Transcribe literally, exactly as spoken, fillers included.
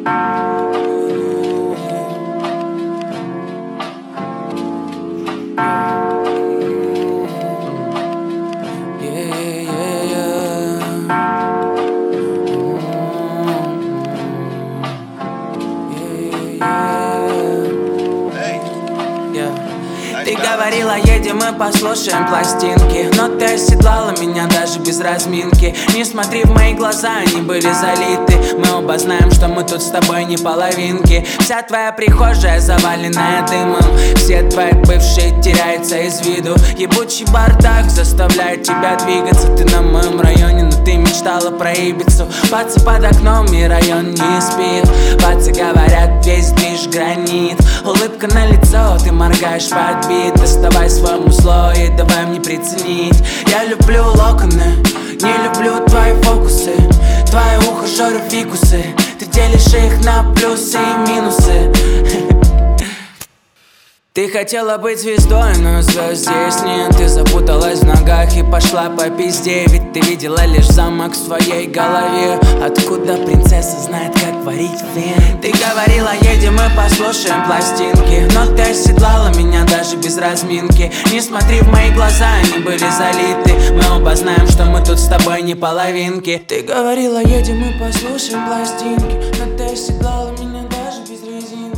Ты говорила, едем мы послушаем пластинки, но ты оседлала меня даже без разминки. Не смотри в мои глаза, они были залиты. Мы оба знаем, что мы тут с тобой не половинки. Вся твоя прихожая заваленная дымом, все твои бывшие теряются из виду. Ебучий бардак заставляет тебя двигаться. Ты на моем районе, но ты мечтала про Ибицу. Пацы под окном и район не спит. Пацы говорят, весь движ гранит. Улыбка на лицо, ты моргаешь в отбит. Доставай свой музло и давай мне приценить. Я люблю локоны, не люблю твои фокусы. Твои ухажеры фикусы, ты делишь их на плюсы и минусы. Ты хотела быть звездой, но звезд здесь нет. Ты запуталась в ногах и пошла по пизде. Ведь ты видела лишь замок в своей голове. Откуда принцесса знает, как варить фен? Ты говорила, едем мы послушаем пластинки, но ты оседлала меня даже без разминки. Не смотри в мои глаза, они были залиты. Мы оба знаем, что мы тут с тобой не половинки. Ты говорила, едем мы послушаем пластинки, но ты оседлала меня даже без резинки.